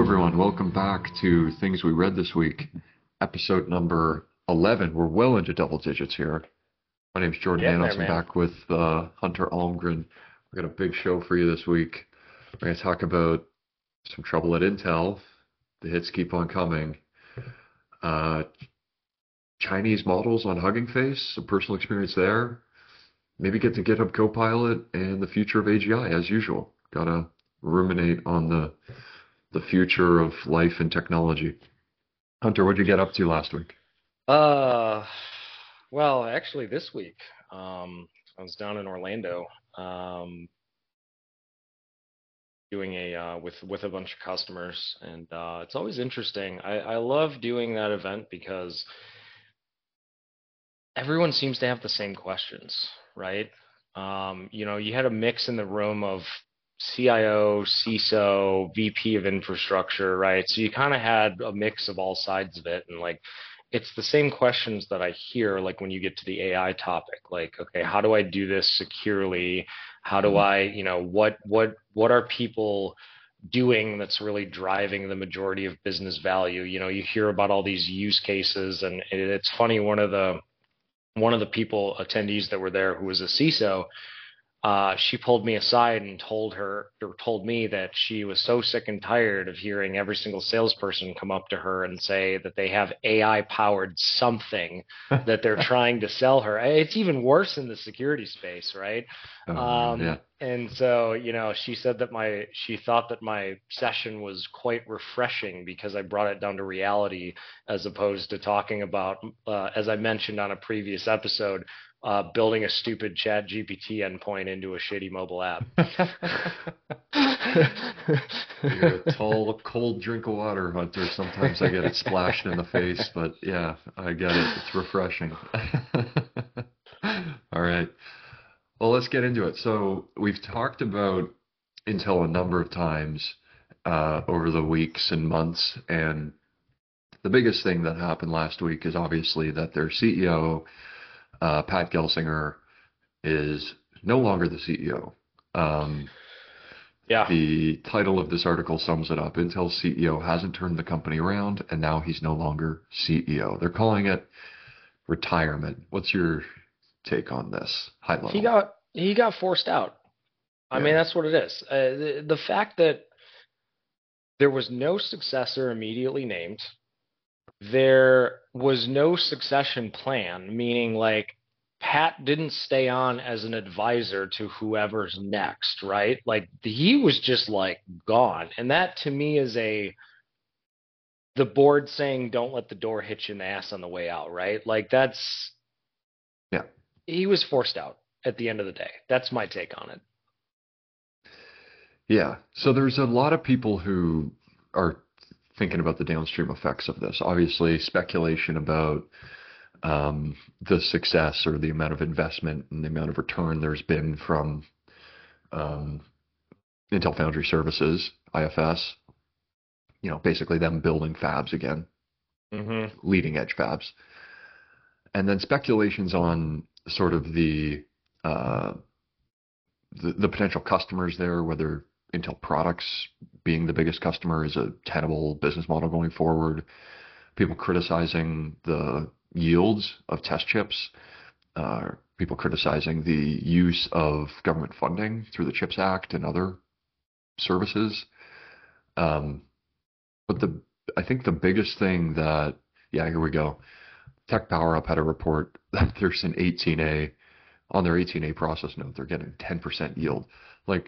everyone. Welcome back to Things We Read This Week, episode number 11. We're well into double digits here. My name's Jordan Getting there, Manos. I'm man. back with Hunter Almgren. We've got a big show for you this week. We're going to talk about some trouble at Intel. The hits keep on coming. Uh, Chinese models on Hugging Face, some personal experience there. Maybe get to GitHub Copilot and the future of AGI as usual. Gotta ruminate on the future of life and technology. Hunter, what'd you get up to last week? Uh, well, actually, this week, I was down in Orlando, doing with a bunch of customers, and it's always interesting. I love doing that event because everyone seems to have the same questions, right? You had a mix in the room of CIO, CISO, VP of infrastructure, right? So you kind of had a mix of all sides of it, and like it's the same questions that I hear like when you get to the AI topic, like, okay, how do I do this securely? How do Mhm. I, what are people doing that's really driving the majority of business value? You hear about all these use cases, and it's funny, one of the people attendees that were there who was a CISO, she pulled me aside and told me that she was so sick and tired of hearing every single salesperson come up to her and say that they have AI powered something that they're trying to sell her. It's even worse in the security space, right? Oh my God, yeah. And so, she said that she thought that my session was quite refreshing because I brought it down to reality as opposed to talking about, as I mentioned on a previous episode, building a stupid chat GPT endpoint into a shitty mobile app. You're a tall, cold drink of water, Hunter. Sometimes I get it splashed in the face, but yeah, I get it. It's refreshing. All right. Well, let's get into it. So we've talked about Intel a number of times over the weeks and months, and the biggest thing that happened last week is obviously that their CEO, Pat Gelsinger, is no longer the CEO. Um, Yeah. the title of this article sums it up. Intel's CEO hasn't turned the company around, and now he's no longer CEO. They're calling it retirement. What's your take on this, high He level? got he got forced out. I mean, Yeah, that's what it is. The fact that there was no successor immediately named, there was no succession plan, meaning like Pat didn't stay on as an advisor to whoever's next, right? Like he was just like gone. And that to me is the board saying don't let the door hit you in the ass on the way out, right? Like yeah, he was forced out at the end of the day. That's my take on it. yeah. So there's a lot of people who are thinking about the downstream effects of this. Obviously, speculation about the success or the amount of investment and the amount of return there's been from um, Intel Foundry Services, IFS, basically them building fabs again, Hmm. leading edge fabs. And then speculations on sort of uh, the potential customers there, whether Intel products being the biggest customer is a tenable business model going forward. People criticizing the yields of test chips, people criticizing the use of government funding through the CHIPS Act and other services. Um, but I think the biggest thing that, yeah, here we go. Tech Power Up had a report that there's an 18A on their 18A process node, they're getting 10% yield. Like,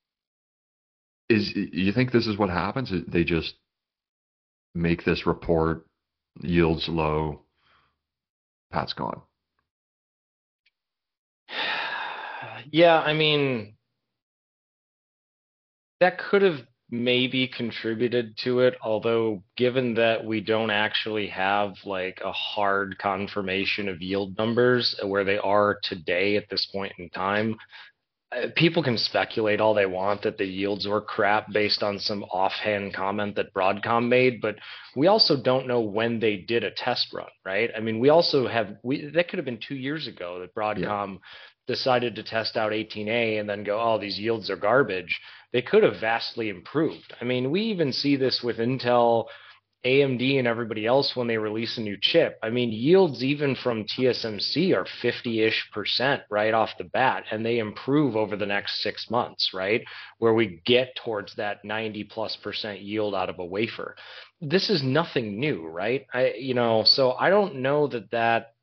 you think this is what happens? They just make this report, yields low, Pat's gone. Yeah, I mean, that could have maybe contributed to it, although given that we don't actually have like a hard confirmation of yield numbers where they are today at this point in time, people can speculate all they want that the yields were crap based on some offhand comment that Broadcom made, but we also don't know when they did a test run, right? I mean, we that could have been 2 years ago that Yeah. Broadcom decided to test out 18A and then go, oh, these yields are garbage. they could have vastly improved. I mean, we even see this with Intel, AMD, and everybody else when they release a new chip. I mean, yields even from TSMC are 50-ish% right off the bat, and they improve over the next 6 months, right? Where we get towards that 90+% yield out of a wafer. This is nothing new, right? So I don't know that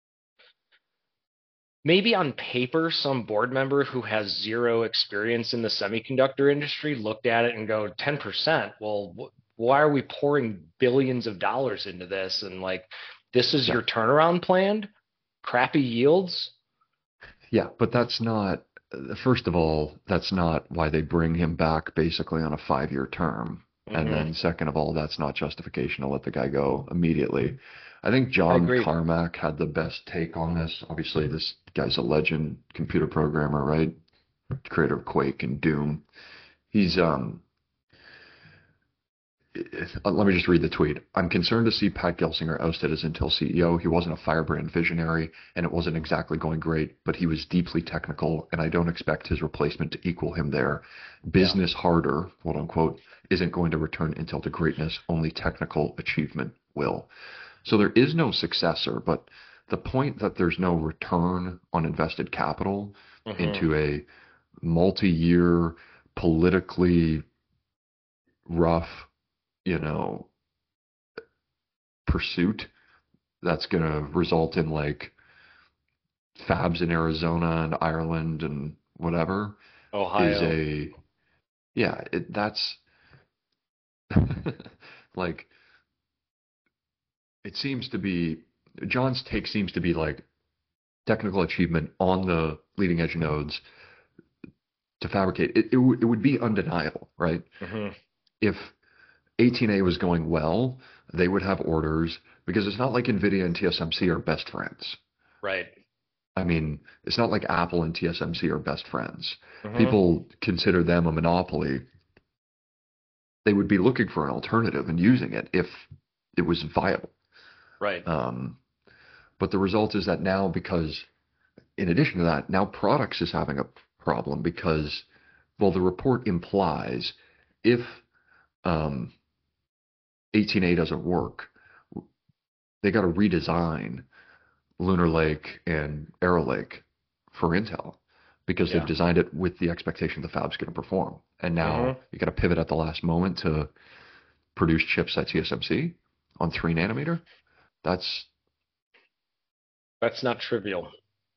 maybe on paper, some board member who has zero experience in the semiconductor industry looked at it and go 10%. Well, why are we pouring billions of dollars into this? And like, this is your turnaround plan? Crappy yields? Yeah, but that's not, first of all, that's not why they bring him back basically on a 5-year term. And Mm-hmm. then second of all, that's not justification to let the guy go immediately. I think I John agree. Carmack had the best take on this. Obviously, this guy's a legend computer programmer, right? Creator of Quake and Doom. He's let me just read the tweet. I'm concerned to see Pat Gelsinger ousted as Intel CEO. He wasn't a firebrand visionary, and it wasn't exactly going great, but he was deeply technical, and I don't expect his replacement to equal him there. Yeah. Business harder, quote unquote, isn't going to return Intel to greatness. Only technical achievement will. So there is no successor, but the point that there's no return on invested capital Mm-hmm. into a multi-year, politically rough, you know, pursuit that's going to result in like fabs in Arizona and Ireland and whatever is Ohio. a yeah, that's like it seems to be John's take seems to be like technical achievement on the leading edge nodes to fabricate it would be undeniable, right? Mm-hmm. If 18A was going well, they would have orders because it's not like Nvidia and TSMC are best friends. Right. I mean, it's not like Apple and TSMC are best friends. Mm-hmm. People consider them a monopoly. They would be looking for an alternative and using it if it was viable. Right. Um, but the result is that now, because in addition to that, now products is having a problem because, well, the report implies if um, 18A doesn't work, they got to redesign Lunar Lake and Arrow Lake for Intel because they've Yeah. designed it with the expectation the fab's going to perform. And now Mm-hmm. you got to pivot at the last moment to produce chips at TSMC on 3 nanometer. That's That's not trivial.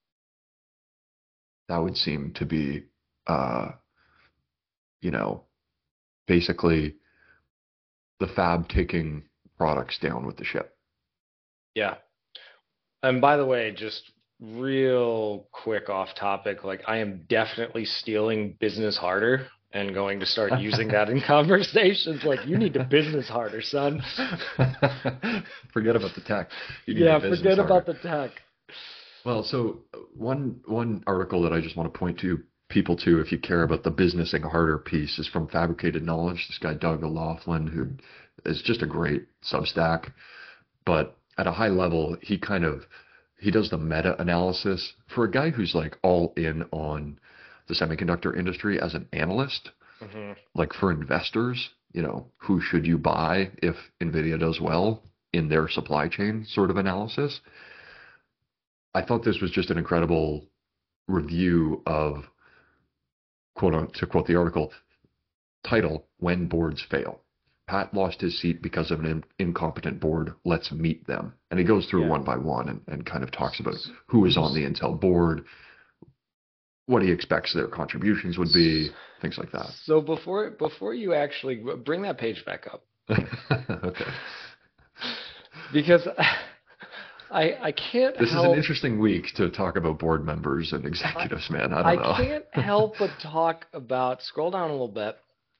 that would seem to be, uh, you know, basically the fab taking products down with the ship. Yeah. And by the way, just real quick off topic, like I am definitely stealing business harder and going to start using that in conversations. Like, you need to business harder, son. Forget about the tech. You need to Yeah, business forget about harder. the tech. Well, so one article that I just want to point to people to if you care about the businessing harder piece is from Fabricated Knowledge. This guy Doug O'Loughlin, who is just a great Substack, but at a high level, he does the meta analysis for a guy who's like all in on the semiconductor industry as an analyst, Hmm. like for investors, who should you buy if Nvidia does well in their supply chain sort of analysis. I thought this was just an incredible review of to quote the article title, When Boards Fail. Pat lost his seat because of an incompetent board. Let's meet them. And he goes through Yeah. one by one and kind of talks about who is on the Intel board, what he expects their contributions would be, things like that. So before you actually bring that page back up, Okay. because I can't This is an help interesting week to talk about board members and I, executives, man. I I don't know. can't help but talk about, scroll down a little bit,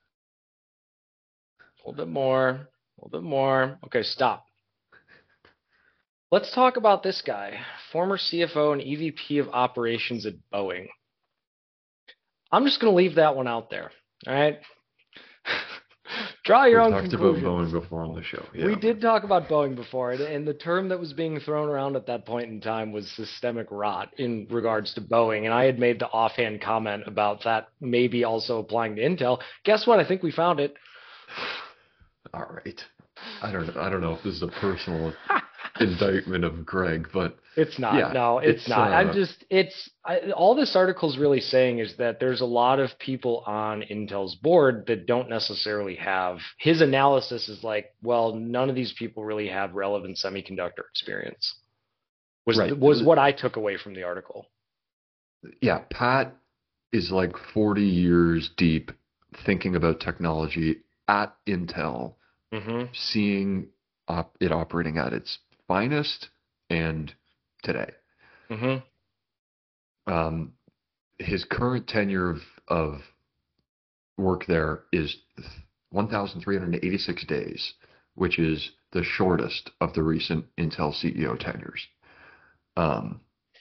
a little bit more, a little bit more. Okay, stop. Let's talk about this guy, former CFO and EVP of operations at Boeing. I'm just going to leave that one out there. All right. Draw your We've own talked about conclusions. Boeing before on the show. We Yeah. did talk about Boeing before, and the term that was being thrown around at that point in time was systemic rot in regards to Boeing. And I had made the offhand comment about that maybe also applying to Intel. Guess what? I think we found it. All right. I don't know if this is a personal indictment of Greg, but It's not. yeah, No, it's it's not. All this article is really saying is that there's a lot of people on Intel's board that don't necessarily have his analysis is like, well, none of these people really have relevant semiconductor experience. right. Was what I took away from the article. Yeah, Pat is like 40 years deep thinking about technology at Intel, Mm-hmm. seeing it operating at its finest and today. Mm-hmm. Um, his current tenure of work there is 1,386 days, which is the shortest of the recent Intel CEO tenures. Um,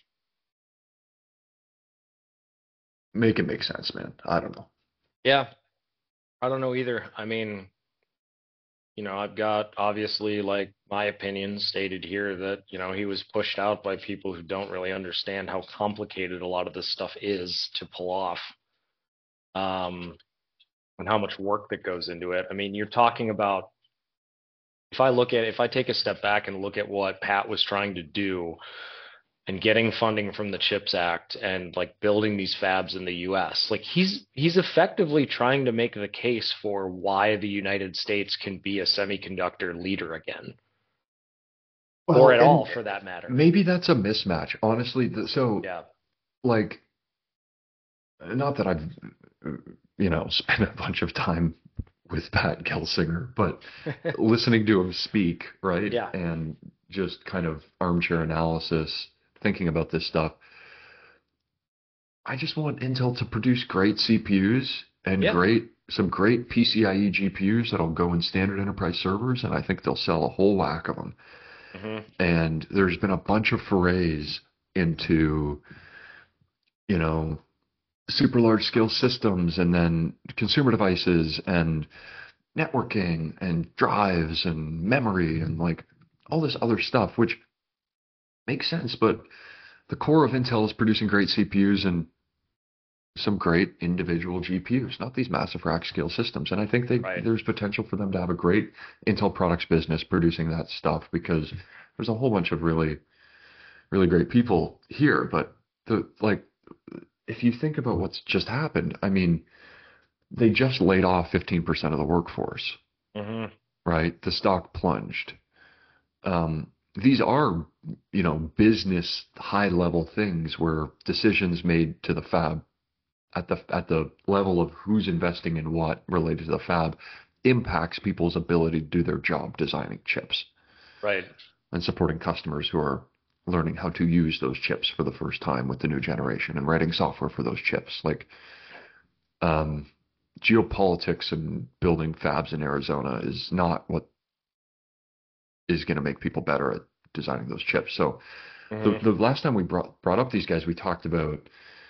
make it make sense, man. I don't know. Yeah, I don't know either. I mean, I've got obviously like my opinion stated here that, he was pushed out by people who don't really understand how complicated a lot of this stuff is to pull off. And how much work that goes into it. I mean, you're talking about if I take a step back and look at what Pat was trying to do and getting funding from the CHIPS Act and like building these fabs in the US, like he's effectively trying to make the case for why the United States can be a semiconductor leader again. Well, Or at all and for that matter. maybe that's a mismatch, honestly. So, Yeah. like, not that I've, spent a bunch of time with Pat Gelsinger, but listening to him speak, right? Yeah. And just kind of armchair analysis, thinking about this stuff. I just want Intel to produce great CPUs and Yeah. some great PCIe GPUs that'll go in standard enterprise servers, and I think they'll sell a whole whack of them. Mm-hmm. And there's been a bunch of forays into, you know, super large scale systems and then consumer devices and networking and drives and memory and like all this other stuff, which makes sense. But the core of Intel is producing great CPUs and some great individual GPUs, not these massive rack scale systems. And I think Right. there's potential for them to have a great Intel products business producing that stuff because there's a whole bunch of really, really great people here. But if you think about what's just happened, I mean, they just laid off 15% of the workforce, Mm-hmm. right? The stock plunged. These are, business high level things where decisions made to the fab at the level of who's investing in what related to the fab impacts people's ability to do their job designing chips Right. and supporting customers who are learning how to use those chips for the first time with the new generation and writing software for those chips. Like um, geopolitics and building fabs in Arizona is not what is going to make people better at designing those chips. So Mm-hmm. the last time we brought up these guys, we talked about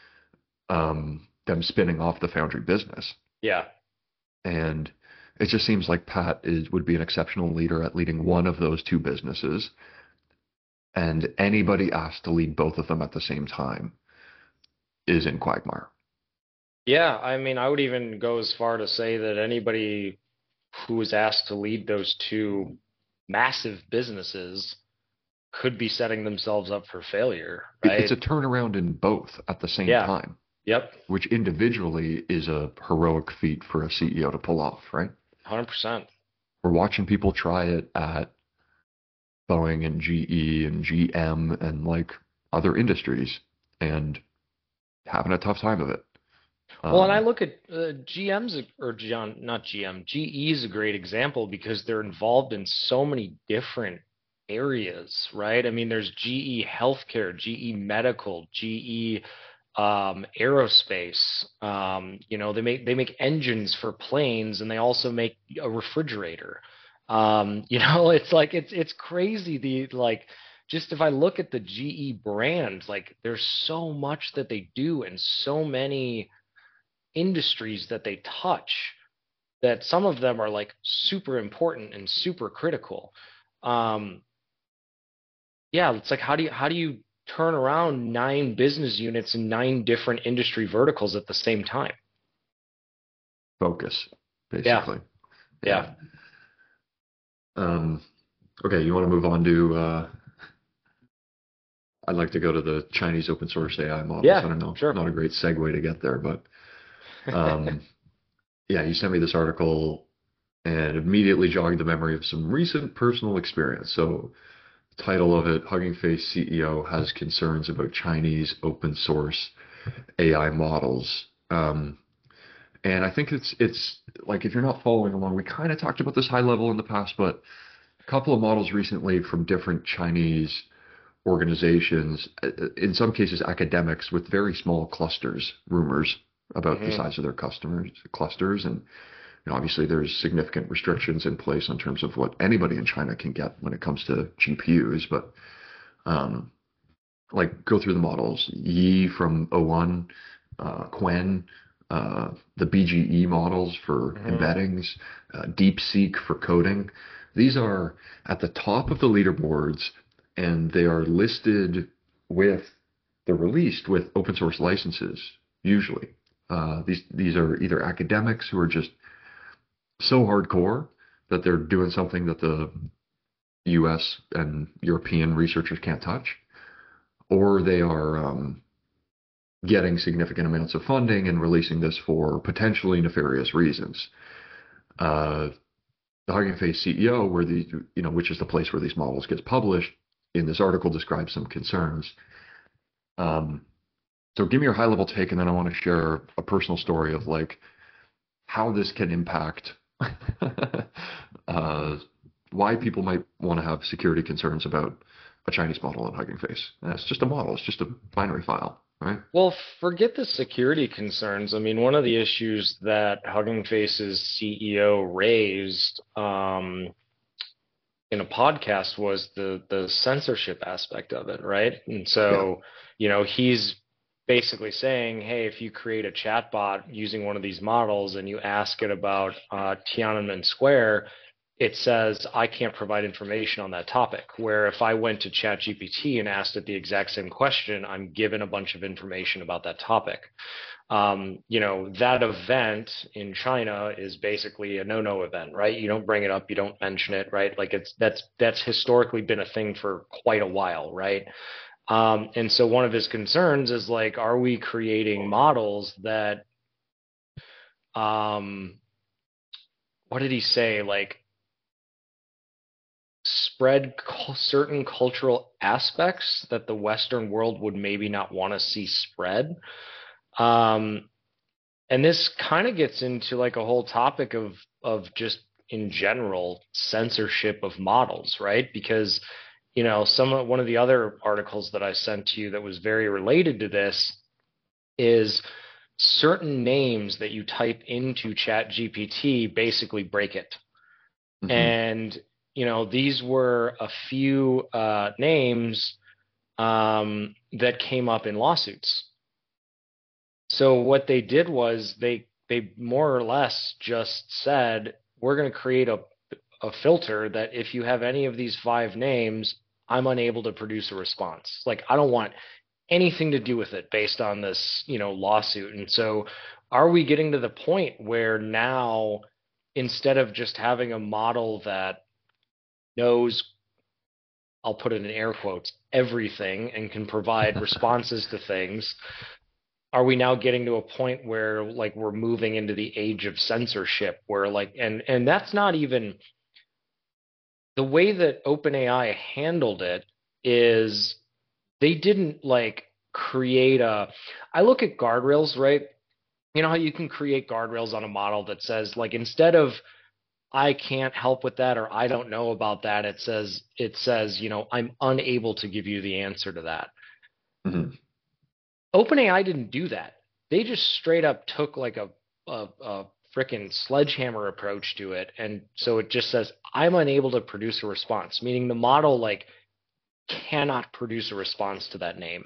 them spinning off the foundry business, Yeah. and it just seems like Pat would be an exceptional leader at leading one of those two businesses, and anybody asked to lead both of them at the same time is in quagmire. Yeah, I mean, I would even go as far to say that anybody who was asked to lead those two massive businesses could be setting themselves up for failure, It's right? a turnaround in both at the same Yeah. time, Yep. which individually is a heroic feat for a CEO to pull off, right? 100%. We're watching people try it at Boeing and GE and GM and like other industries and having a tough time of it. Well, and I Um, look at or John, not GM, GE is a great example because they're involved in so many different areas, right? I mean, there's GE Healthcare, GE Medical, GE aerospace. They make engines for planes, and they also make a refrigerator. It's like it's crazy. The like, just if I look at the GE brand, like there's so much that they do, and so many industries that they touch. that some of them are like super important and super critical. Um, yeah, it's like how do you turn around 9 business units in 9 different industry verticals at the same time? Focus, Yeah, basically. yeah, Yeah. Um, okay, you want to move on to I'd like to go to the Chinese open source AI models. I yeah, don't know, sure. not a great segue to get there, but um, yeah, you sent me this article and immediately jogged the memory of some recent personal experience. So, title of it, Hugging Face CEO has concerns about Chinese open source AI models. And I think it's like if you're not following along, we kind of talked about this high level in the past, but a couple of models recently from different Chinese organizations, in some cases academics with very small clusters, rumors about the Hmm. size of their customers clusters, and obviously there's significant restrictions in place in terms of what anybody in China can get when it comes to GPUs, but um, like go through the models. Yi from O1, Quen, the BGE models for Hmm. embeddings, DeepSeek for coding. These are at the top of the leaderboards, and they are listed with, they're released with open source licenses, usually. These are either academics who are just so hardcore that they're doing something that the US and European researchers can't touch, or they are getting significant amounts of funding and releasing this for potentially nefarious reasons. Uh, the Hugging Face CEO, where the which is the place where these models gets published, in this article describes some concerns. Um, so give me your high level take, and then I want to share a personal story of like how this can impact uh, why people might want to have security concerns about a Chinese model in Hugging Face. And it's just a model. It's just a binary file, right? Well, forget the security concerns. I mean, one of the issues that Hugging Face's CEO raised in a podcast was the censorship aspect of it, right? And Yeah. so, he's basically saying, hey, if you create a chatbot using one of these models and you ask it about Tiananmen Square, it says I can't provide information on that topic. Where if I went to ChatGPT and asked it the exact same question, I'm given a bunch of information about that topic. That event in China is basically a no-no event, right? You don't bring it up, you don't mention it, right? Like that's historically been a thing for quite a while, right? And so one of his concerns is like, are we creating models that, um, what did he say? Like spread certain cultural aspects that the Western world would maybe not want to see spread. Um, and this kind of gets into like a whole topic of just in general censorship of models, right? Because one of the other articles that I sent to you that was very related to this is certain names that you type into Chat GPT basically break it. Hmm. And these were a few names that came up in lawsuits. So what they did was they more or less just said, we're going to create a filter that if you have any of these 5 names, I'm unable to produce a response. Like I don't want anything to do with it based on this, lawsuit. And so are we getting to the point where now instead of just having a model that knows, I'll put it in air quotes, everything and can provide responses to things, are we now getting to a point where like we're moving into the age of censorship where like and that's not even the way that OpenAI handled it is they didn't like create a I look at guardrails, right? You know how you can create guardrails on a model that says like instead of I can't help with that or I don't know about that, it says, I'm unable to give you the answer to that. Hmm. OpenAI didn't do that. They just straight up took like a freaking sledgehammer approach to it, and so it just says I'm unable to produce a response, meaning the model like cannot produce a response to that name.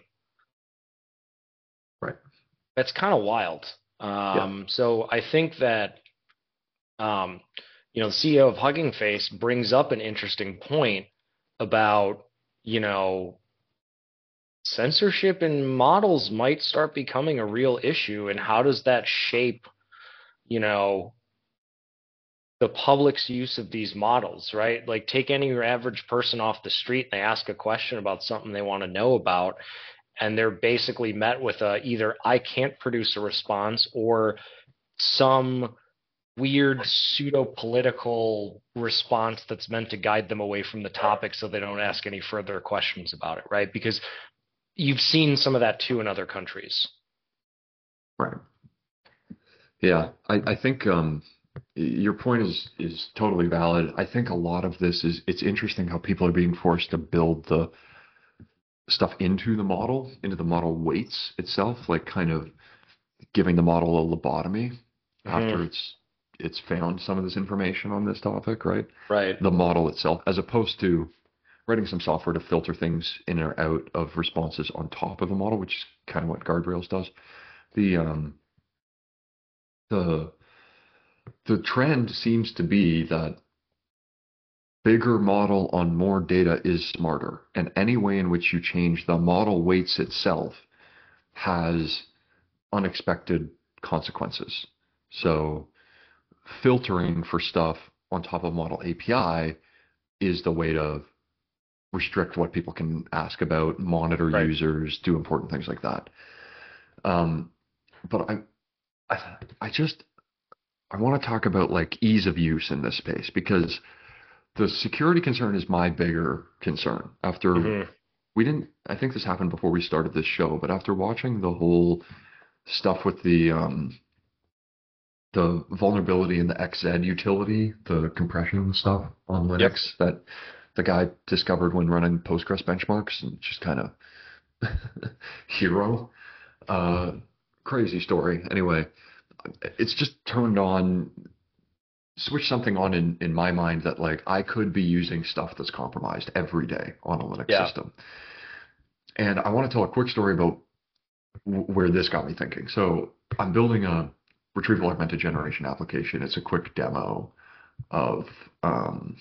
Right. That's kind of wild. Yeah. So I think that um, the CEO of Hugging Face brings up an interesting point about, you know, censorship in models might start becoming a real issue, and how does that shape, you know, the public's use of these models, right? Like take any average person off the street and they ask a question about something they want to know about, and they're basically met with either I can't produce a response or some weird pseudo political response that's meant to guide them away from the topic so they don't ask any further questions about it, right? Because you've seen some of that too in other countries. Right. Yeah. I think your point is totally valid. I think a lot of this is it's interesting how people are being forced to build the stuff into the model weights itself, like kind of giving the model a lobotomy Mm-hmm. after it's found some of this information on this topic, right? Right. The model itself, as opposed to writing some software to filter things in or out of responses on top of the model, which is kind of what Guardrails does. The the the trend seems to be that bigger model on more data is smarter, and any way in which you change the model weights itself has unexpected consequences. So filtering for stuff on top of model API is the way to restrict what people can ask about, monitor Right. users, do important things like that. Um, but I just I want to talk about like ease of use in this space because the security concern is my bigger concern. After Mm-hmm. we didn't, I think this happened before we started this show, but after watching the whole stuff with the vulnerability in the XZ utility, the compression stuff on Yep. Linux that the guy discovered when running Postgres benchmarks and just kind of hero. Uh, Crazy story. Anyway, it's just turned on, switched something on in my mind that like I could be using stuff that's compromised every day on a Linux Yeah. system. And I want to tell a quick story about where this got me thinking. So I'm building a retrieval augmented generation application. It's a quick demo of um,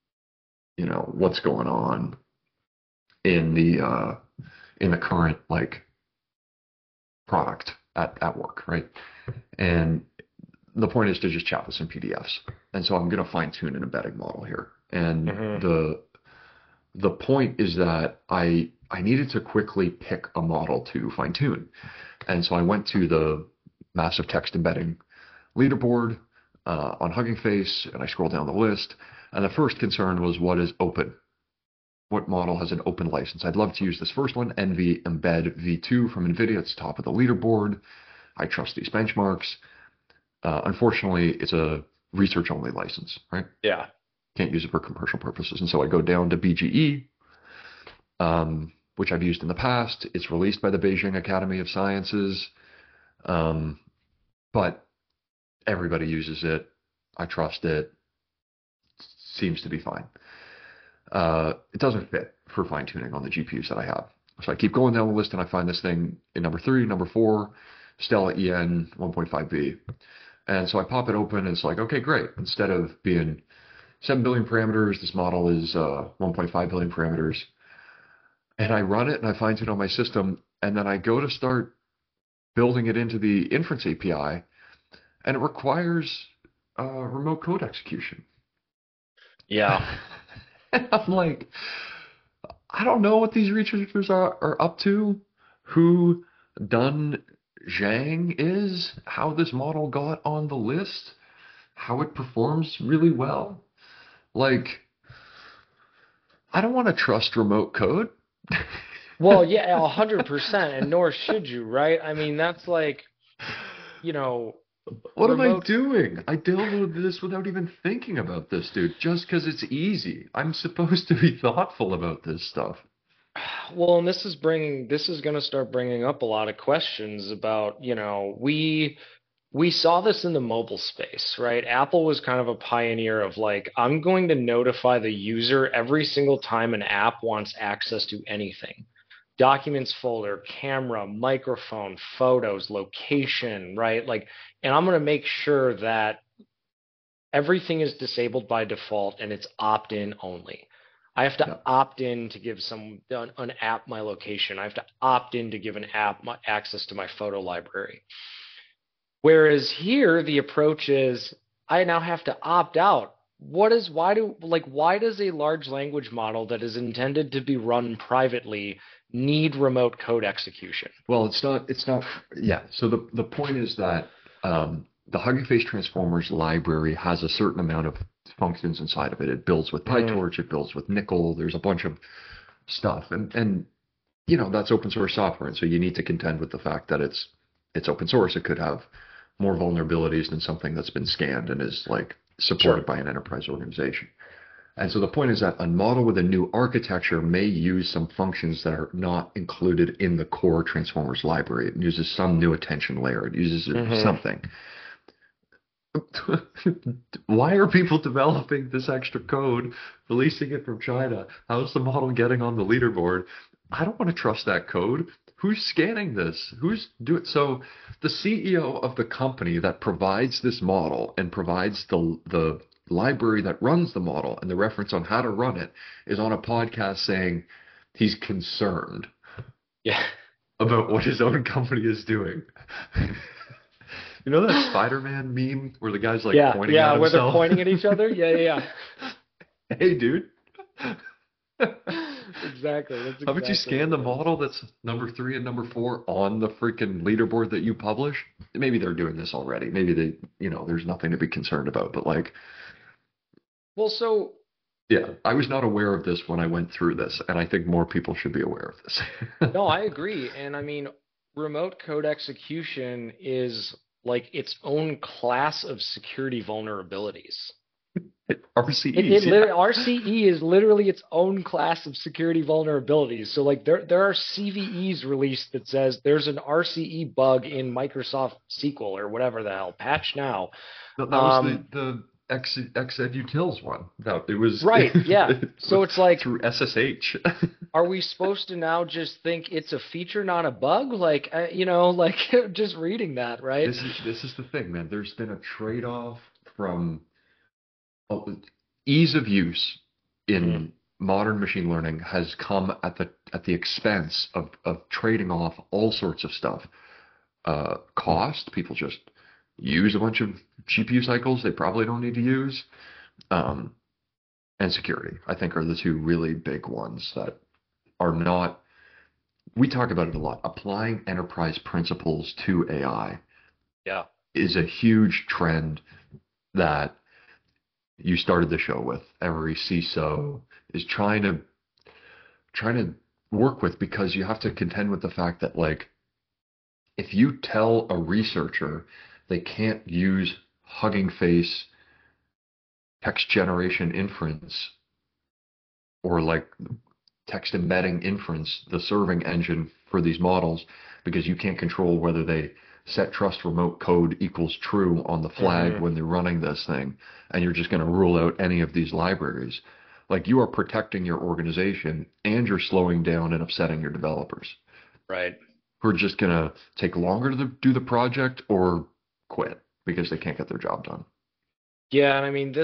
what's going on in the current like product at work, right? And the point is to just chat with some PDFs. And so I'm going to fine tune an embedding model here. And Mm-hmm. the point is that I needed to quickly pick a model to fine tune. And so I went to the massive text embedding leaderboard on Hugging Face, and I scrolled down the list. And the first concern was what is open? What model has an open license? I'd love to use this first one, NV Embed V2 from NVIDIA. It's top of the leaderboard. I trust these benchmarks. Unfortunately, it's a research only license, right? Yeah. Can't use it for commercial purposes. And so I go down to BGE, which I've used in the past. It's released by the Beijing Academy of Sciences, um, but everybody uses it. I trust it. Seems to be fine. It doesn't fit for fine tuning on the GPUs that I have. So I keep going down the list and I find this thing in number 3, number 4, Stella EN 1.5B. And so I pop it open and it's like, okay, great. Instead of being 7 billion parameters, this model is 1.5 billion parameters. And I run it and I fine tune on my system. And then I go to start building it into the inference API and it requires remote code execution. Yeah. And I'm like, I don't know what these researchers are up to, who Dun Zhang is, how this model got on the list, how it performs really well. Like, I don't want to trust remote code. Well, yeah, 100%, and nor should you, right? I mean, that's like, you know, What am I remote. doing? I downloaded this without even thinking about this, dude, just because it's easy. I'm supposed to be thoughtful about this stuff. Well, and this is going to start bringing up a lot of questions about, we saw this in the mobile space, right? Apple was kind of a pioneer of like, I'm going to notify the user every single time an app wants access to anything. Documents folder, camera, microphone, photos, location, right? Like, and I'm going to make sure that everything is disabled by default and it's opt-in only. I have to Yeah. opt in to give an app my location. I have to opt in to give an app my access to my photo library. Whereas here, the approach is I now have to opt out. Why does a large language model that is intended to be run privately need remote code execution? Well, it's not, yeah. So the point is that the Hugging Face Transformers library has a certain amount of functions inside of it. It builds with Mm, PyTorch, it builds with Nickel. There's a bunch of stuff, and that's open source software, and so you need to contend with the fact that it's open source. It could have more vulnerabilities than something that's been scanned and is like supported sure. by an enterprise organization. And so the point is that a model with a new architecture may use some functions that are not included in the core Transformers library. It uses some new attention layer. It uses Hmm. something. Why are people developing this extra code, releasing it from China? How's the model getting on the leaderboard? I don't want to trust that code. Who's scanning this? Who's doing so? The CEO of the company that provides this model and provides the library that runs the model and the reference on how to run it is on a podcast saying he's concerned Yeah. about what his own company is doing. You know that Spider-Man meme where the guy's like Yeah, pointing yeah, at where they're himself? pointing at each other. Yeah, yeah, Hey, dude. yeah. Exactly. That's How about you exactly what scan the it is. model that's number three and number four on the freaking leaderboard that you publish? Maybe they're doing this already. Maybe there's nothing to be concerned about. But like, Well, so yeah, I was not aware of this when I went through this, and I think more people should be aware of this. no, I agree. And I mean, remote code execution is like its own class of security vulnerabilities. It RCEs, yeah. literally RCE is literally its own class of security vulnerabilities. So like there are CVEs released that says there's an RCE bug in Microsoft SQL or whatever the hell. Patch now. That was the Um, the xedutils one. That it was right, yeah. So it's like, through SSH. are we supposed to now just think it's a feature, not a bug? Like, like just reading that, right? This is the thing, man. There's been a trade-off from ease of use Mm, in modern machine learning has come at the expense of trading off all sorts of stuff. Cost, people just use a bunch of GPU cycles they probably don't need to use. Um, and security, I think, are the two really big ones that are not. We talk about it a lot. Applying enterprise principles to AI yeah. is a huge trend that you started the show with. Every CISO is trying to work with because you have to contend with the fact that like if you tell a researcher they can't use Hugging Face text generation inference or like text embedding inference, the serving engine for these models, because you can't control whether they set trust remote code equals true on the flag Hmm. when they're running this thing, and you're just going to rule out any of these libraries. Like you are protecting your organization and you're slowing down and upsetting your developers Right. who are just going to take longer to do the project or quit because they can't get their job done. Yeah, and I mean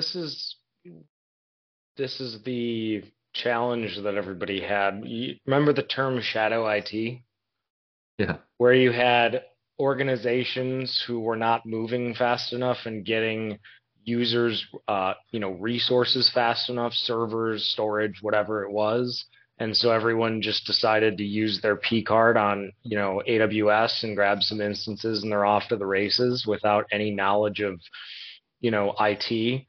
this is the challenge that everybody had. You remember the term shadow IT, Yeah. where you had organizations who were not moving fast enough and getting users, resources fast enough, servers, storage, whatever it was. And so everyone just decided to use their P card on, AWS and grab some instances and they're off to the races without any knowledge of, IT.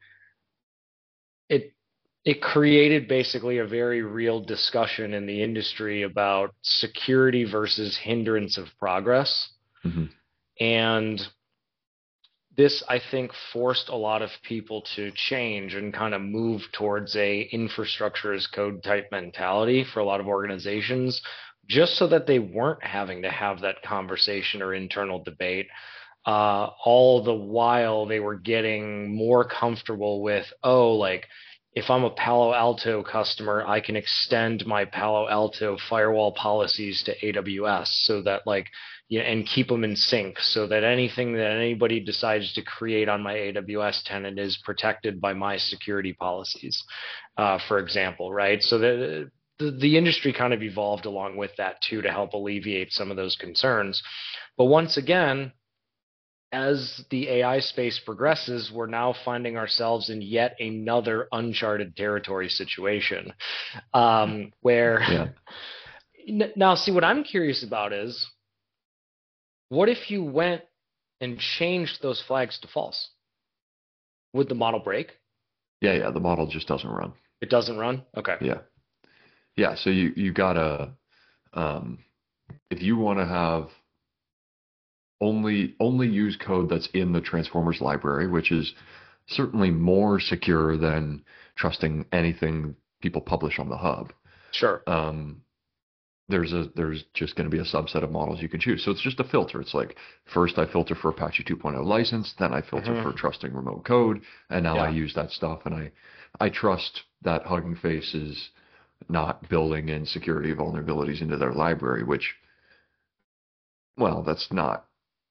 it it created basically a very real discussion in the industry about security versus hindrance of progress. Hmm. And this, I think, forced a lot of people to change and kind of move towards a infrastructure as code type mentality for a lot of organizations, just so that they weren't having to have that conversation or internal debate. All the while they were getting more comfortable with, oh, like if I'm a Palo Alto customer, I can extend my Palo Alto firewall policies to AWS so that like, yeah, and keep them in sync so that anything that anybody decides to create on my AWS tenant is protected by my security policies, for example, right? So the industry kind of evolved along with that too to help alleviate some of those concerns. But once again, as the AI space progresses, we're now finding ourselves in yet another uncharted territory situation, where Yeah. now, see, what I'm curious about is what if you went and changed those flags to false? Would the model break? Yeah, yeah, the model just doesn't run. It doesn't run? Okay. Yeah. Yeah, so you gotta um if you want to have only use code that's in the transformers library, which is certainly more secure than trusting anything people publish on the hub. Sure. Um, there's just going to be a subset of models you can choose. So it's just a filter. It's like first I filter for Apache 2.0 license, then I filter for trusting remote code, and now I Yeah. use that stuff and I trust that Hugging Face is not building in security vulnerabilities into their library, which well, that's not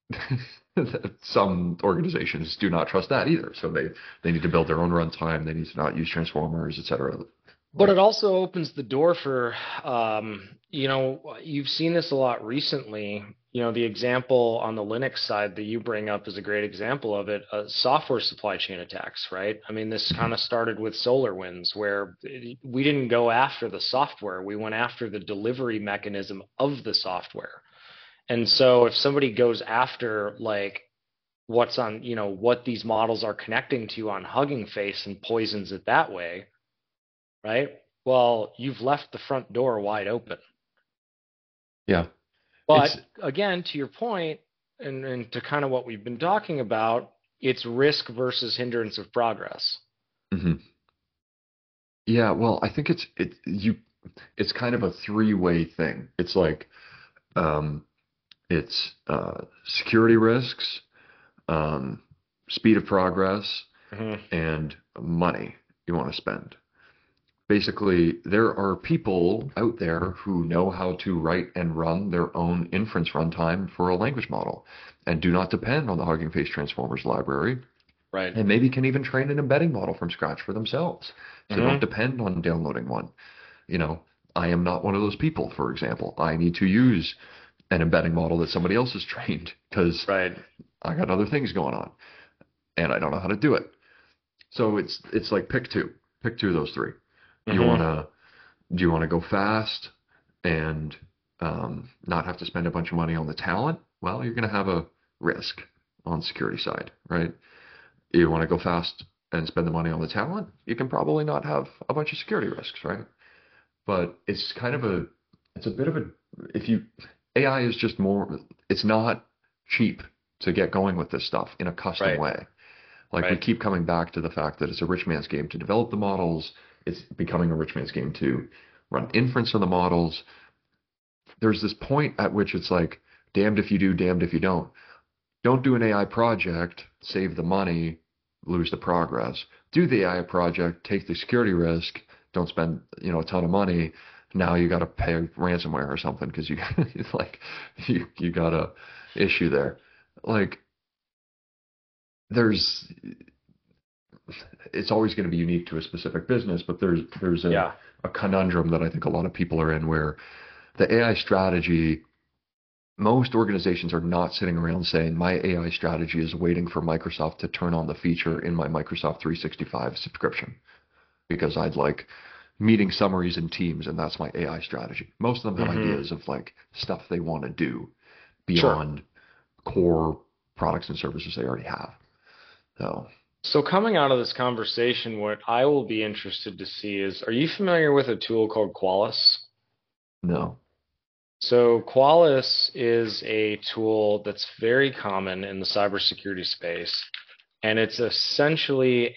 some organizations do not trust that either. So they need to build their own runtime. They need to not use transformers, et cetera. But Like, it also opens the door for, you've seen this a lot recently. The example on the Linux side that you bring up is a great example of it. Software supply chain attacks, right? I mean, this kind of started with SolarWinds, where we didn't go after the software, we went after the delivery mechanism of the software. And so if somebody goes after like what's on, what these models are connecting to on Hugging Face and poisons it that way, right? Well, you've left the front door wide open. yeah, But it's again, to your point, and to kind of what we've been talking about, it's risk versus hindrance of progress. mhm. Yeah. Well, I think it's kind of a three-way thing. It's like um, it's security risks, um, speed of progress, Hmm. and money you want to spend. Basically, there are people out there who know how to write and run their own inference runtime for a language model and do not depend on the Hugging Face Transformers library, Right. and maybe can even train an embedding model from scratch for themselves. So don't Hmm. depend on downloading one. You know, I am not one of those people, for example. I need to use an embedding model that somebody else has trained because Right. I got other things going on and I don't know how to do it. So it's like pick two. Pick two of those three. You want Hmm. to do you want to go fast and not have to spend a bunch of money on the talent? Well, you're going to have a risk on the security side, right? You want to go fast and spend the money on the talent? You can probably not have a bunch of security risks, right? But it's a bit of a, if you, AI is just more, it's not cheap to get going with this stuff in a custom Right. way. Like we Right. keep coming back to the fact that it's a rich man's game to develop the models. It's becoming a rich man's game to run inference on the models. There's this point at which it's like, damned if you do, damned if you don't. Don't do an AI project, save the money, lose the progress. Do the AI project, take the security risk, don't spend, a ton of money. Now you got to pay ransomware or something because you it's like you got a issue there. Like there's it's always going to be unique to a specific business, but there's Yeah. a conundrum that I think a lot of people are in where the AI strategy, most organizations are not sitting around saying my AI strategy is waiting for Microsoft to turn on the feature in my Microsoft 365 subscription because I'd like meeting summaries in Teams and that's my AI strategy. Most of them have Hmm. ideas of like stuff they want to do Sure. beyond core products and services they already have. So, So coming out of this conversation, what I will be interested to see is, are you familiar with a tool called Qualys? no. So Qualys is a tool that's very common in the cybersecurity space, and it's essentially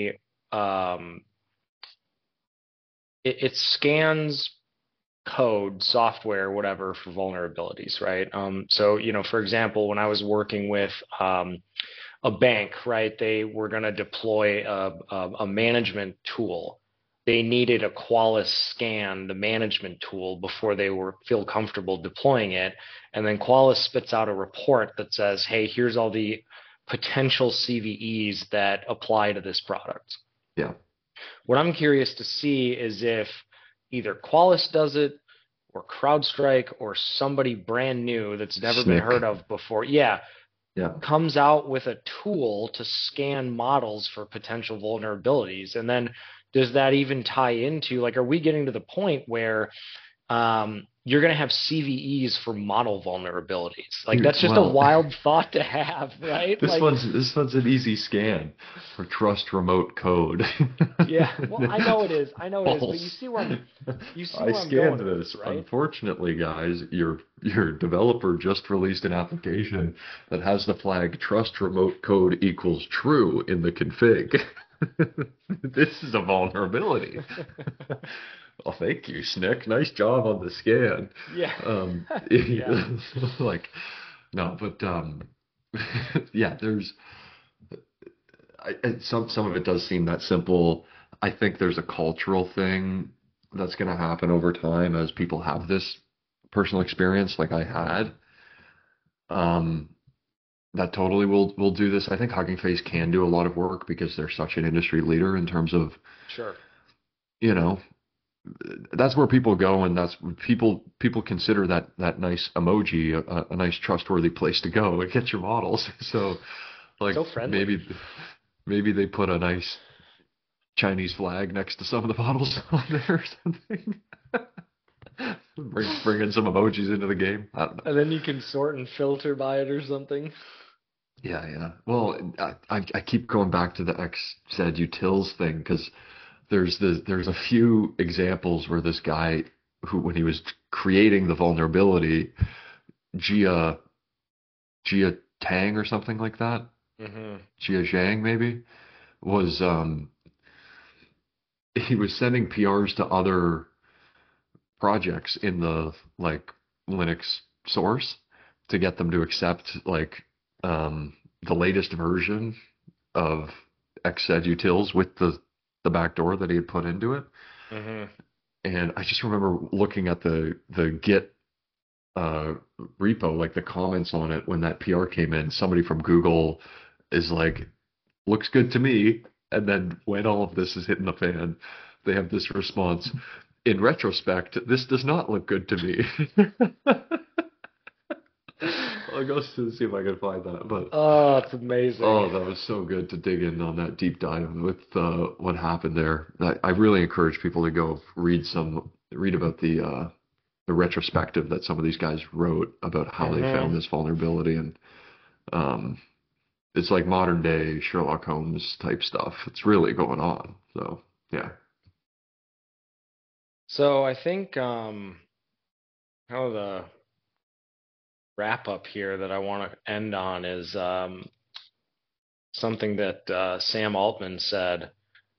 it scans code, software, whatever for vulnerabilities, right? So for example, when I was working with a bank, right? They were going to deploy a management tool. They needed a Qualys scan, the management tool, before they were feel comfortable deploying it. And then Qualys spits out a report that says, hey, here's all the potential CVEs that apply to this product. Yeah. What I'm curious to see is if either Qualys does it or CrowdStrike or somebody brand new that's never been heard Snyk. of before, yeah, Yeah. comes out with a tool to scan models for potential vulnerabilities. And then does that even tie into, like, are we getting to the point where you're going to have CVEs for model vulnerabilities? Like, that's just a Well, wild thought to have, right? this Like, one's an easy scan for trust remote code. yeah, well, I know it is. I know it is, but False. you see I where I'm scanned going with this, this. right? Unfortunately, guys, your developer just released an application that has the flag trust remote code equals true in the config. This is a vulnerability. Well, thank you, Snick. Nice job on the scan. Yeah. Um, Yeah. like, no, but yeah, there's some of it does seem that simple. I think there's a cultural thing that's going to happen over time as people have this personal experience, like I had. Um, that totally will do this. I think Hugging Face can do a lot of work because they're such an industry leader in terms of, Sure. you know, that's where people go, and that's people consider that nice emoji a nice trustworthy place to go and get your models. So like So friendly. maybe they put a nice Chinese flag next to some of the models on there or something. Bring in some emojis into the game. I don't know. And then you can sort and filter by it or something. Yeah, yeah. Well, I keep going back to the XZ utils thing because there's a few examples where this guy who when he was creating the vulnerability, Jia Jia Tang or something like that, Hmm. Jia Zhang maybe, was he was sending PRs to other projects in the like Linux source to get them to accept like um, the latest version of xedutils with the backdoor that he had put into it. Hmm. And I just remember looking at the Git uh, repo, like the comments on it when that PR came in. Somebody from Google is like, "Looks good to me." And then when all of this is hitting the fan, they have this response. In retrospect, this does not look good to me. I'll go see if I can find that. But Oh, it's amazing. oh, that was so good to dig in on that deep dive with what happened there. I really encourage people to go read about the retrospective that some of these guys wrote about how they Hmm. found this vulnerability, and um, it's like modern day Sherlock Holmes type stuff. It's really going on. So yeah. So I think kind of the wrap up here that I want to end on is something that Sam Altman said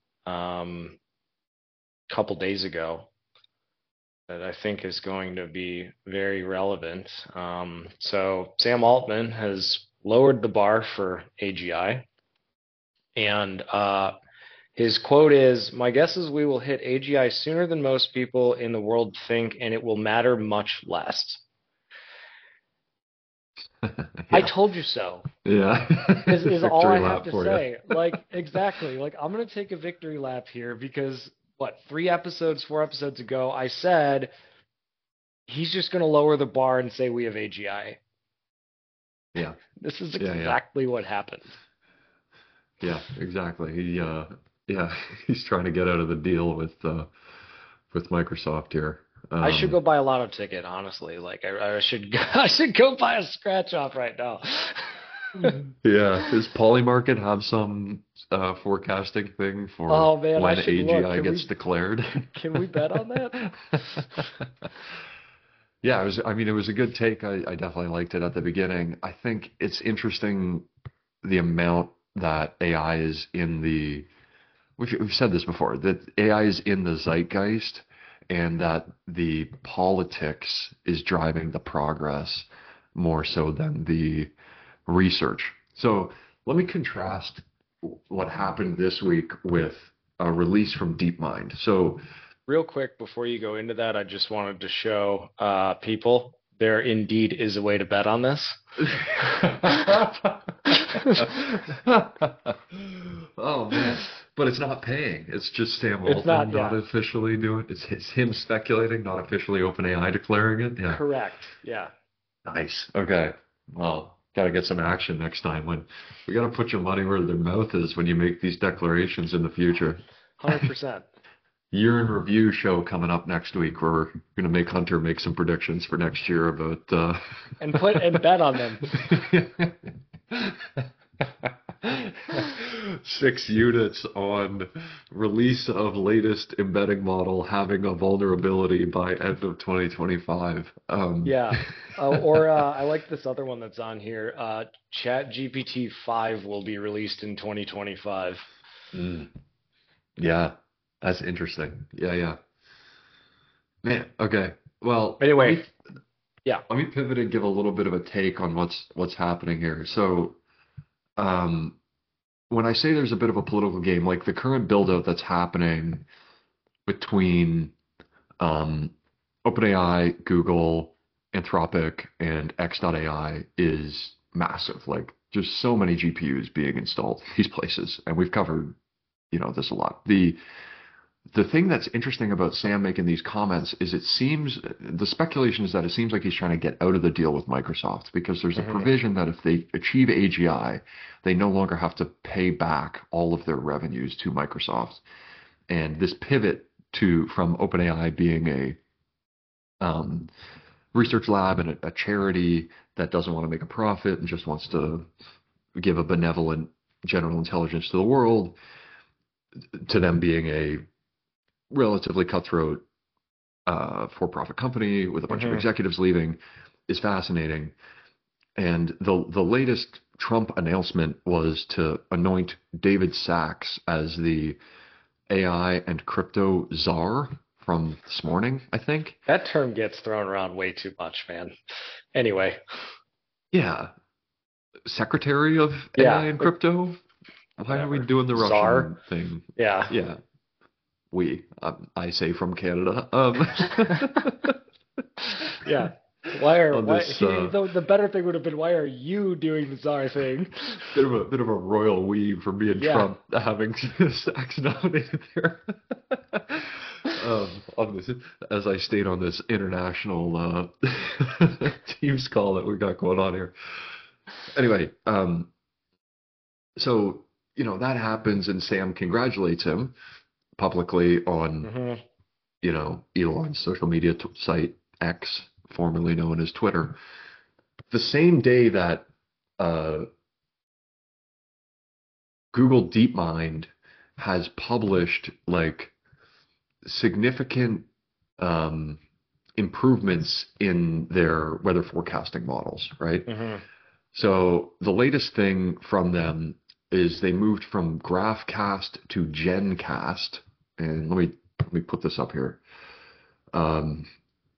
a couple days ago that I think is going to be very relevant. So Sam Altman has lowered the bar for AGI, and his quote is, "My guess is we will hit AGI sooner than most people in the world think, and it will matter much less." I Yeah. told you so. Yeah. Is all Victory I have lap to for you. say. Like, exactly. Like, I'm gonna take a victory lap here because what, 3 episodes, 4 episodes ago, I said he's just gonna lower the bar and say we have AGI. Yeah. This is Yeah. Yeah. exactly what happened. Yeah. Exactly. Yeah, he's trying to get out of the deal with Microsoft here. I should go buy a lotto ticket, honestly. Like, I should I should go buy a scratch off right now. Yeah. Does Polymarket have some forecasting thing for Oh man, I when should look. AGI gets declared? Can we bet on that? Yeah, I mean, it was a good take. I definitely liked it at the beginning. I think it's interesting the amount that AI is in the, we've said this before, that AI is in the zeitgeist and that the politics is driving the progress more so than the research. So let me contrast what happened this week with a release from DeepMind. So, Real quick, before you go into that, I just wanted to show people there indeed is a way to bet on this. oh man, but it's not paying. It's just Sam It's Altman not, not yeah, officially doing it. It's him speculating, not officially OpenAI declaring it. Yeah. correct. Yeah, Nice. Okay. Well, gotta get some action next time. When we gotta put your money where their mouth is when you make these declarations in the future. 100%. Year in review show coming up next week. Where we're gonna make Hunter make some predictions for next year about And bet on them. 6 units on release of latest embedding model having a vulnerability by end of 2025. Yeah. Or I like this other one that's on here. ChatGPT 5 will be released in 2025. mm, yeah, that's interesting. Yeah, yeah. Man, okay. Well, Anyway, yeah. let me pivot and give a little bit of a take on what's happening here. So, um, when I say there's a bit of a political game, like the current build out that's happening between um, OpenAI, Google, Anthropic, and X.AI is massive. Like, just so many GPUs being installed in these places, and we've covered, this a lot. The thing that's interesting about Sam making these comments is the speculation is that it seems like he's trying to get out of the deal with Microsoft because there's a Hmm. provision that if they achieve AGI, they no longer have to pay back all of their revenues to Microsoft. And this pivot from OpenAI being a research lab and a charity that doesn't want to make a profit and just wants to give a benevolent general intelligence to the world, to them being a relatively cutthroat for-profit company with a bunch of Hmm. executives leaving is fascinating. And the latest Trump announcement was to anoint David Sachs as the AI and crypto czar from this morning, I think. That term gets thrown around way too much, man. Anyway, Yeah, Secretary of AI yeah, and crypto. Why are we whatever. doing the Russian Czar. thing? Yeah. Yeah, I say from Canada. Yeah. Why are On why this he the better thing would have been why are you doing the czar thing? bit of a royal weave for me and Yeah. Trump having Sachs nominated there. On this, as I state on this international Teams call that we got going on here. Anyway, so that happens, and Sam congratulates him publicly on Hmm. Elon's social media site X, formerly known as Twitter. The same day that Google DeepMind has published like significant um, improvements in their weather forecasting models, right? Hmm. So the latest thing from them is they moved from GraphCast to GenCast, and let me put this up here. Um,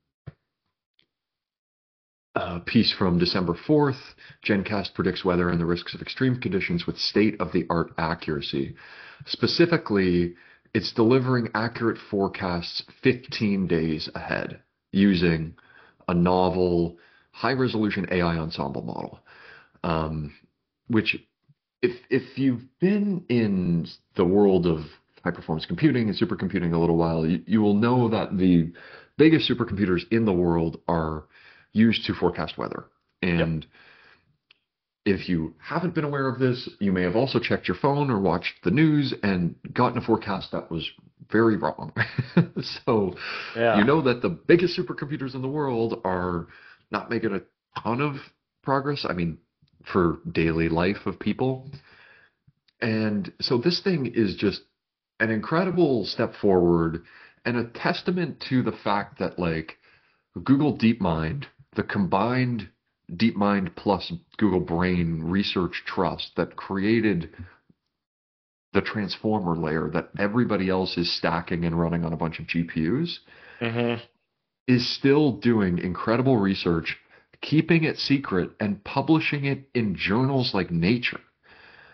piece from December 4th. GenCast predicts weather and the risks of extreme conditions with state-of-the-art accuracy. Specifically, it's delivering accurate forecasts 15 days ahead using a novel high-resolution AI ensemble model, which if you've been in the world of high-performance computing and supercomputing a little while, you will know that the biggest supercomputers in the world are used to forecast weather. Yep. And if you haven't been aware of this, you may have also checked your phone or watched the news and gotten a forecast that was very wrong. So you Yeah. know that the biggest supercomputers in the world are not making a ton of progress. I mean, for daily life of people. And so this thing is just an incredible step forward and a testament to the fact that like Google DeepMind, the combined DeepMind plus Google Brain research trust that created the transformer layer that everybody else is stacking and running on a bunch of GPUs, Hmm. is still doing incredible research, keeping it secret and publishing it in journals like Nature.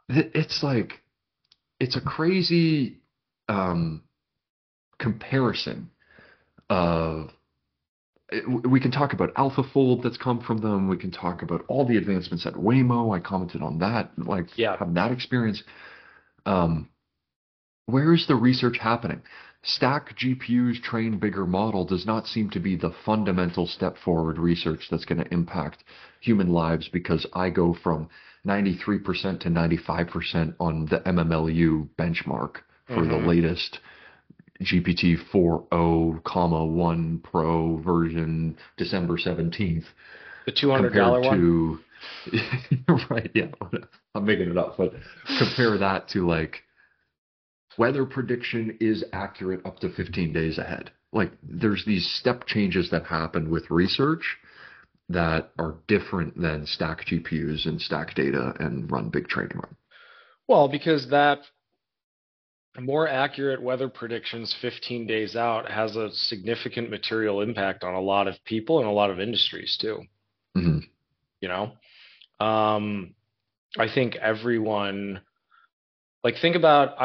it's like it's a crazy um, comparison of we can talk about AlphaFold that's come from them. We can talk about all the advancements at Waymo. I commented on that, like Yeah. having that experience. Um, where is the research happening? Stack GPUs, train bigger model does not seem to be the fundamental step forward research that's going to impact human lives because I go from 93% to 95% on the MMLU benchmark for the Hmm. latest GPT 4.0, 1 Pro version December 17th The $200 compared one. to, right, yeah, I'm making it up, but compare that to like weather prediction is accurate up to 15 days ahead. Like there's these step changes that happen with research that are different than stack GPUs and stack data and run big training run. Well, because that more accurate weather predictions 15 days out has a significant material impact on a lot of people and a lot of industries too, Hmm. you know? Um, I think everyone like think about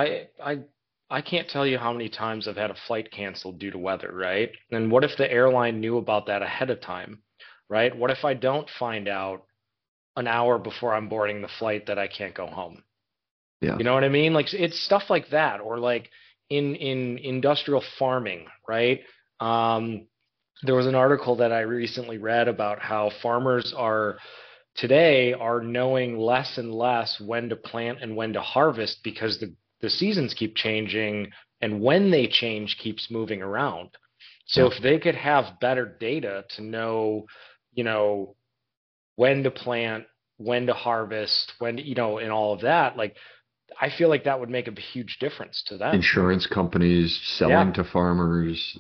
I can't tell you how many times I've had a flight canceled due to weather, right? And what if the airline knew about that ahead of time, right? What if I don't find out an hour before I'm boarding the flight that I can't go home? Yeah. You know what I mean? Like it's stuff like that, or like in industrial farming, right? Um, there was an article that I recently read about how farmers are today are knowing less and less when to plant and when to harvest because the seasons keep changing and when they change keeps moving around. So Yeah. if they could have better data to know, you know, when to plant, when to harvest, when to, and all of that, like I feel like that would make a huge difference to them. Insurance companies selling Yeah. to farmers.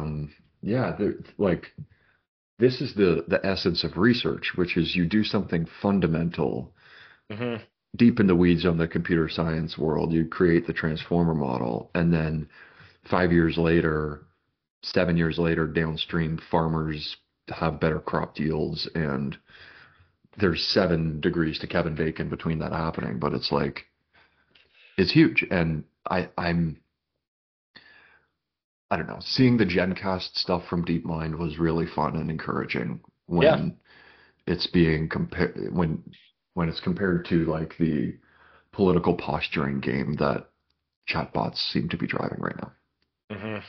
Yeah, like this is the essence of research, which is you do something fundamental, Hmm. deep in the weeds on the computer science world. You create the transformer model, and then 5 years later, 7 years later, downstream farmers have better crop yields, and there's 7 degrees to Kevin Bacon between that happening. But it's like it's huge, and I don't know. Seeing the GenCast stuff from DeepMind was really fun and encouraging Yeah. when it's being compared when it's compared to like the political posturing game that chatbots seem to be driving right now. Hmm.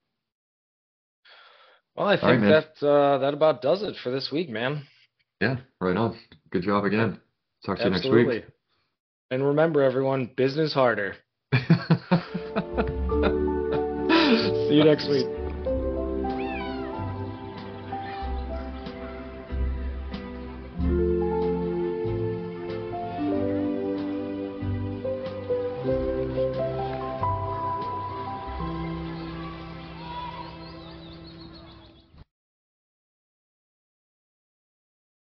Well, I All right, think man. that about does it for this week, man. Yeah, right on. Good job Yep. again. Talk to you next week. Absolutely. And remember, everyone, business harder. See you next Nice. week.